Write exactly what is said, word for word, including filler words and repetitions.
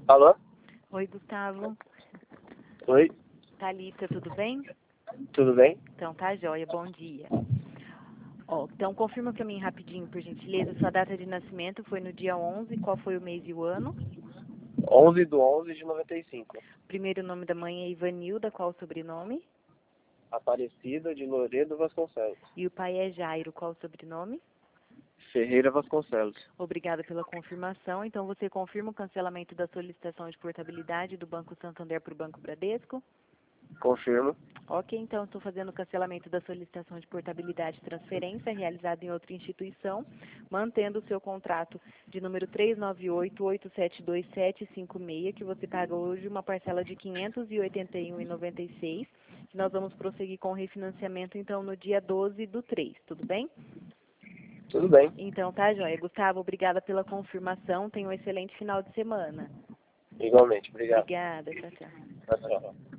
Alô? Oi, Gustavo. Oi, Thalita, tudo bem? tudo bem? Então tá jóia, bom dia. Ó, então confirma pra mim rapidinho, por gentileza, sua data de nascimento foi no dia onze, qual foi o mês e o ano? onze do onze de noventa e cinco. Primeiro nome da mãe é Ivanilda, qual o sobrenome? Aparecida de Loredo Vasconcelos. E o pai é Jairo, qual o sobrenome? Ferreira Vasconcelos. Obrigada pela confirmação. Então você confirma o cancelamento da solicitação de portabilidade do Banco Santander para o Banco Bradesco? Confirmo. Ok, então estou fazendo o cancelamento da solicitação de portabilidade e transferência realizada em outra instituição, mantendo o seu contrato de número três nove oito, oito sete dois sete cinco seis, que você paga hoje uma parcela de quinhentos e oitenta e um reais e noventa e seis centavos, que nós vamos prosseguir com o refinanciamento, então, no dia doze do três, tudo bem? Tudo bem. Então, tá, joia. Gustavo, obrigada pela confirmação. Tenha um excelente final de semana. Igualmente, obrigado. Obrigada, tchau, tchau. Tchau, tchau.